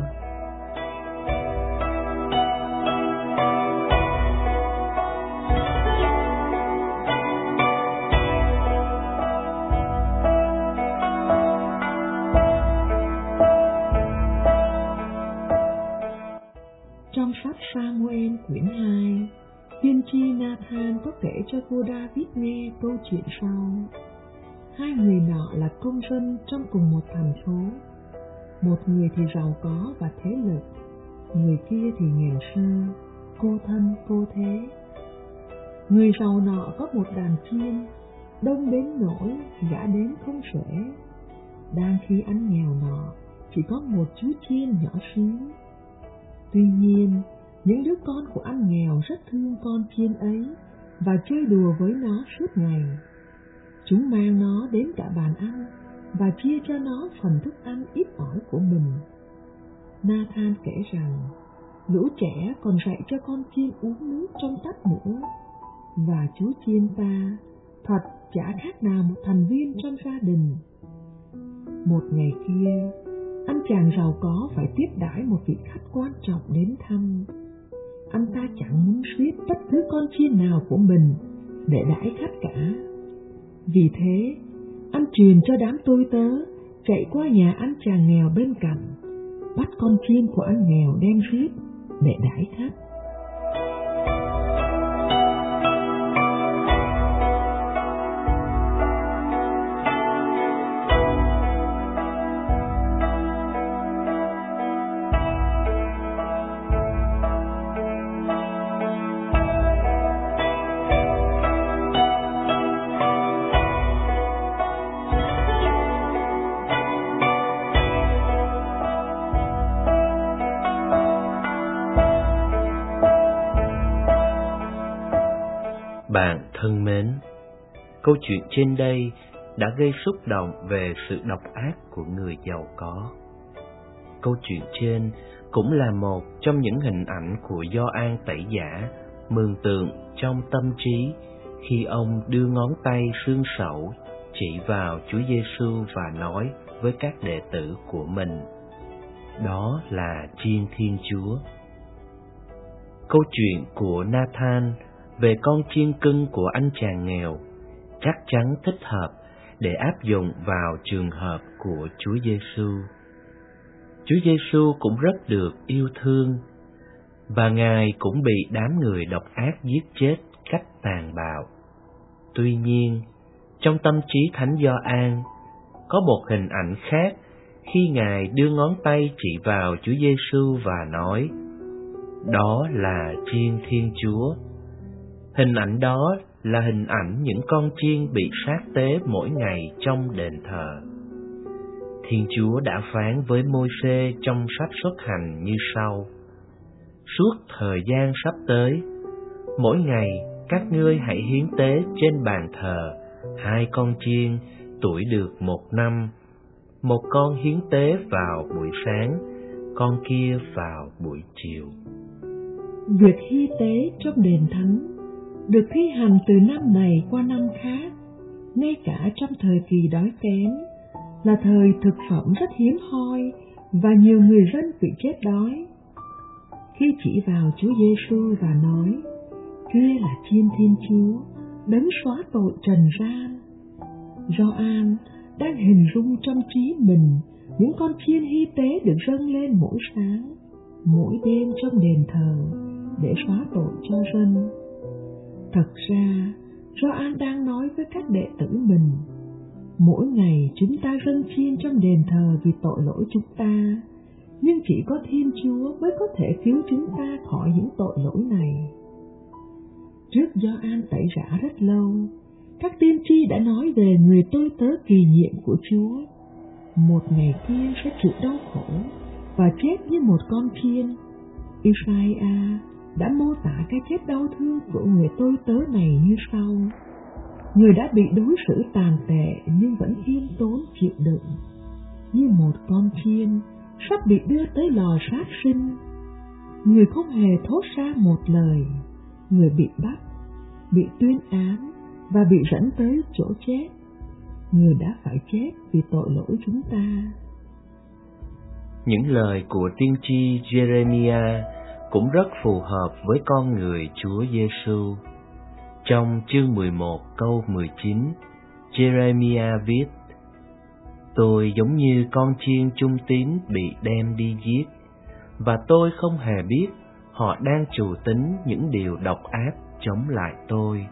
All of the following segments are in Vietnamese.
Trong sách Samuel quyển 2, tiên tri Nathan có kể cho vua David nghe câu chuyện sau. Hai người nọ là công dân trong cùng một thành phố. Một người thì giàu có và thế lực, người kia thì nghèo sơ, cô thân cô thế. Người giàu nọ có một đàn chiên, đông đến nỗi gã đến không xuể. Đang khi anh nghèo nọ chỉ có một chú chiên nhỏ xíu. Tuy nhiên, những đứa con của anh nghèo rất thương con chiên ấy và chơi đùa với nó suốt ngày. Chúng mang nó đến cả bàn ăn và chia cho nó phần thức ăn ít ỏi của mình. Nathan kể rằng, lũ trẻ còn dạy cho con chiên uống nước trong tách nữa, và chú chiên ta thật chả khác nào một thành viên trong gia đình. Một ngày kia, anh chàng giàu có phải tiếp đãi một vị khách quan trọng đến thăm. Anh ta chẳng muốn suýt bất cứ con chiên nào của mình để đãi khách cả. Vì thế, anh truyền cho đám tôi tớ chạy qua nhà anh chàng nghèo bên cạnh, bắt con chiên của anh nghèo đem giết để đãi khách. Bạn thân mến, câu chuyện trên đây đã gây xúc động về sự độc ác của người giàu có. Câu chuyện trên cũng là một trong những hình ảnh của Gioan Tẩy Giả mường tượng trong tâm trí khi ông đưa ngón tay xương sẩu chỉ vào Chúa Giêsu và nói với các đệ tử của mình: đó là chiên Thiên Chúa. Câu chuyện của Nathan về con chiên cưng của anh chàng nghèo chắc chắn thích hợp để áp dụng vào trường hợp của Chúa Giêsu. Chúa Giêsu cũng rất được yêu thương, và Ngài cũng bị đám người độc ác giết chết cách tàn bạo. Tuy nhiên, trong tâm trí Thánh Gioan có một hình ảnh khác khi Ngài đưa ngón tay chỉ vào Chúa Giêsu và nói: đó là chiên Thiên Chúa. Hình ảnh đó là hình ảnh những con chiên bị sát tế mỗi ngày trong đền thờ. Thiên Chúa đã phán với Môi-se trong sách Xuất Hành như sau: suốt thời gian sắp tới, mỗi ngày các ngươi hãy hiến tế trên bàn thờ 2 con chiên tuổi được 1 năm, một con hiến tế vào buổi sáng, con kia vào buổi chiều. Việc hy tế trong đền thánh được thi hành từ năm này qua năm khác, ngay cả trong thời kỳ đói kém, là thời thực phẩm rất hiếm hoi và nhiều người dân bị chết đói. Khi chỉ vào Chúa Giêsu và nói: kia là chiên Thiên Chúa, đấng xóa tội trần gian, Gioan đang hình dung trong trí mình những con chiên hy tế được dâng lên mỗi sáng, mỗi đêm trong đền thờ để xóa tội cho dân. Thật ra, Gioan đang nói với các đệ tử mình: mỗi ngày chúng ta dâng chiên trong đền thờ vì tội lỗi chúng ta, nhưng chỉ có Thiên Chúa mới có thể cứu chúng ta khỏi những tội lỗi này. Trước Gioan Tẩy Giả rất lâu, các tiên tri đã nói về người tôi tớ kỳ nhiệm của Chúa. Một ngày kia sẽ chịu đau khổ và chết như một con chiên. Isaiah đã mô tả cái chết đau thương của người tôi tớ này như sau: người đã bị đối xử tàn tệ nhưng vẫn khiêm tốn chịu đựng, như một con chiên sắp bị đưa tới lò sát sinh. Người không hề thốt ra một lời, người bị bắt, bị tuyên án và bị dẫn tới chỗ chết. Người đã phải chết vì tội lỗi chúng ta. Những lời của tiên tri Jeremiah cũng rất phù hợp với con người Chúa Giêsu. Trong chương 11 câu 19, Jeremiah viết: Tôi giống như con chiên trung tín bị đem đi giết, và tôi không hề biết họ đang trù tính những điều độc ác chống lại tôi.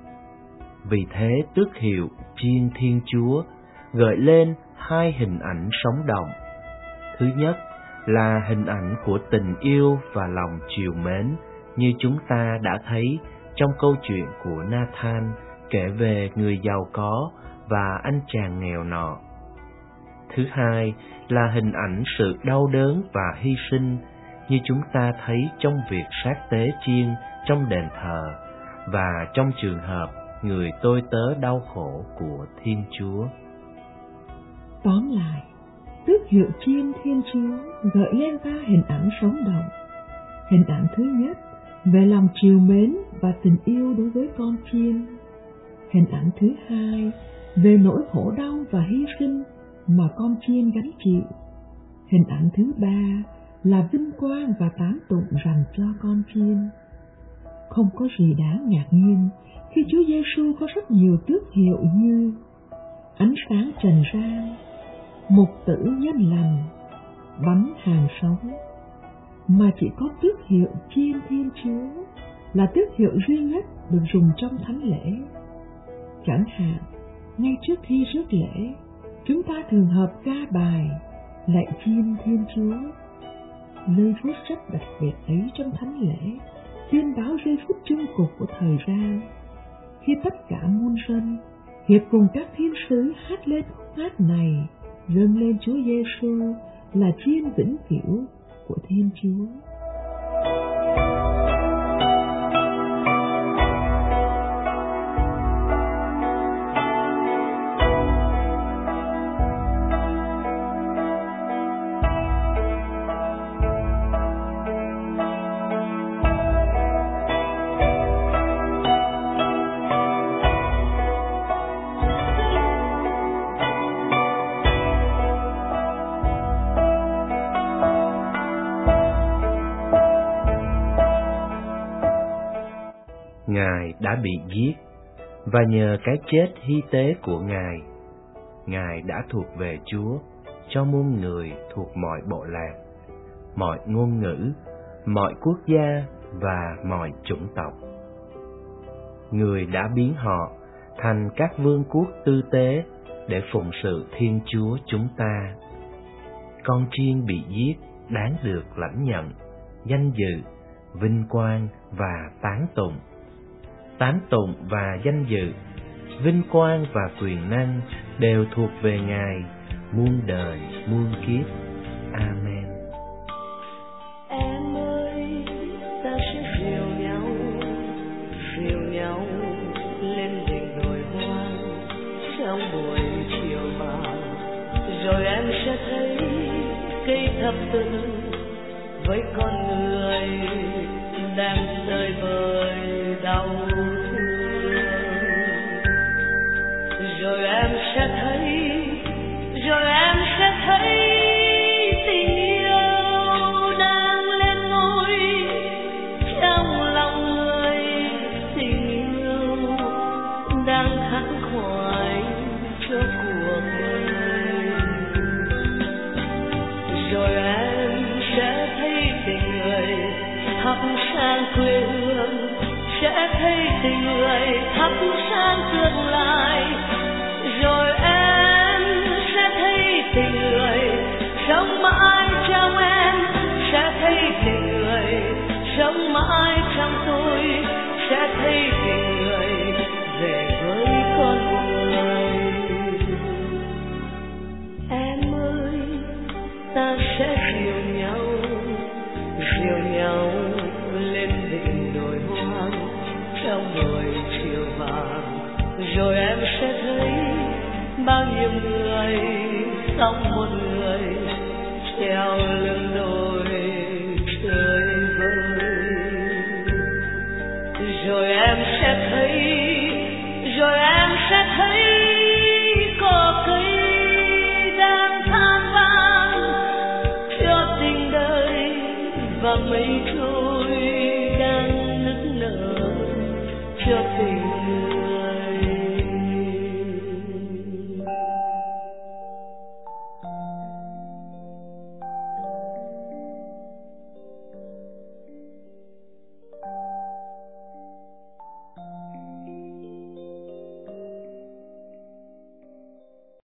Vì thế tước hiệu chiên Thiên Chúa gợi lên hai hình ảnh sống động. Thứ nhất là hình ảnh của tình yêu và lòng trìu mến như chúng ta đã thấy trong câu chuyện của Nathan kể về người giàu có và anh chàng nghèo nọ. Thứ hai là hình ảnh sự đau đớn và hy sinh như chúng ta thấy trong việc sát tế chiên trong đền thờ và trong trường hợp người tôi tớ đau khổ của Thiên Chúa. Tóm lại, tước hiệu chiên Thiên Chúa gợi lên ba hình ảnh sống động. Hình ảnh thứ nhất về lòng trìu mến và tình yêu đối với con chiên. Hình ảnh thứ hai về nỗi khổ đau và hy sinh mà con chiên gánh chịu. Hình ảnh thứ ba là vinh quang và tán tụng dành cho con chiên. Không có gì đáng ngạc nhiên khi Chúa Giêsu có rất nhiều tước hiệu như ánh sáng trần gian, mục tử nhân lành, bánh hàng sống, mà chỉ có tước hiệu chiên Thiên Chúa là tước hiệu duy nhất được dùng trong thánh lễ. Chẳng hạn, ngay trước khi rước lễ, chúng ta thường hợp ca bài lạy chiên Thiên Chúa. Giây phút rất đặc biệt ấy trong thánh lễ tuyên báo giây phút chung cuộc của thời gian, khi tất cả muôn dân hiệp cùng các thiên sứ hát lên khúc hát này, dâng lên Chúa Giêsu là chiên vĩnh cửu của Thiên Chúa. Ngài đã bị giết, và nhờ cái chết hy tế của Ngài đã thuộc về Chúa cho muôn người thuộc mọi bộ lạc, mọi ngôn ngữ, mọi quốc gia và mọi chủng tộc. Người đã biến họ thành các vương quốc tư tế để phụng sự Thiên Chúa chúng ta. Con chiên bị giết đáng được lãnh nhận danh dự, vinh quang và tán tụng. Tán tụng và danh dự, vinh quang và quyền năng đều thuộc về Ngài muôn đời muôn kiếp. Amen. Em ơi, ta sẽ dìu nhau lên đỉnh đồi hoang trong buổi chiều vàng, rồi em sẽ thấy cây thập tự với con người đang rơi vơi đau thương. Rồi em sẽ thấy tình yêu đang lên ngôi trong lòng người, tình yêu đang khắc khoải cho cuộc đời. Rồi em sẽ thấy tình người thắp sang quê hương, sẽ thấy tình người thắp sang tương lai. Rồi em sẽ thấy tình người sống mãi trong em, sẽ thấy tình người sống mãi trong tôi, sẽ thấy tình người về với con người. Em ơi, ta sẽ dìu nhau lên đỉnh đồi hoang trong buổi chiều vàng, rồi em sẽ thấy bao nhiêu người sống một người treo lưng đồi chơi vơi. Rồi em sẽ thấy cỏ cây đang than vang và mây trôi